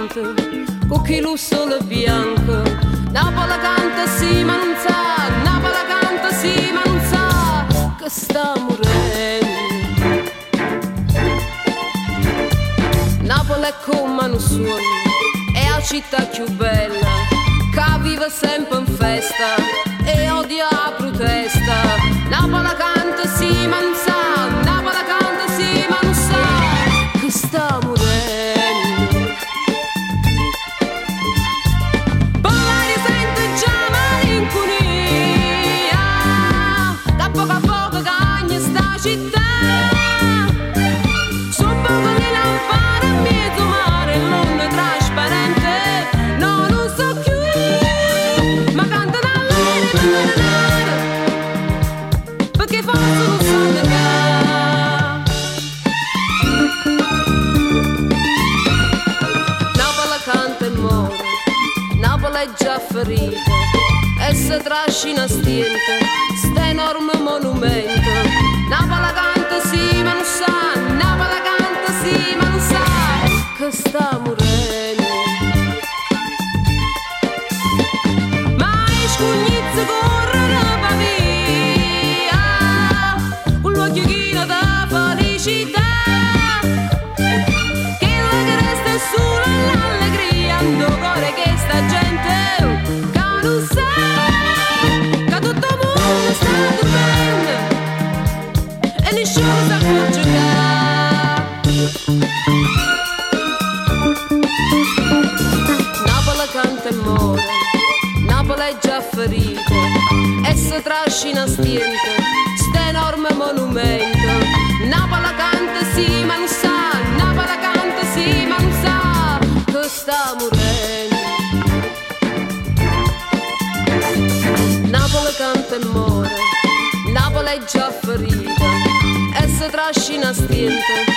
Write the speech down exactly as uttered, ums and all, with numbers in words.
canta, con chi lo sole bianco. Napoli canta sì ma non sa, Napoli canta sì ma non sa che sta morendo. Napoli è come un sogno, è la città più bella, che vive sempre in festa e odia la protesta. Napoli canta sì ma non sa, Napoli canta sì ma non sa che sta morendo. Parlare sente già malinconia, da poco a poco cagna sta città. Sono poco le lampade a mezzo mare, l'onda trasparente, no non so più, ma cantano all'aria, perché forse non sanno che Napoli canta e muore, Napoli è già ferita e si trascina stiente sta enorme monumento. Napoli canta sì ma non sa, Napoli canta sì ma non sa che sta morendo. Ma i scugnizzi corrono per via, con l'occhiolino da felicità, che la che resta è solo l'allegria, ando cuore che sta gente che non sa che tutto il mondo sta dormendo e nessuno sa accorge che Napoli canta e muore, Napoli è già ferita e si trascina stiente sta enorme monumento. Napoli canta sì ma non sa, Napoli canta sì ma non sa che sta morendo. Napoli canta e muore, Napoli è già ferita e si trascina stiente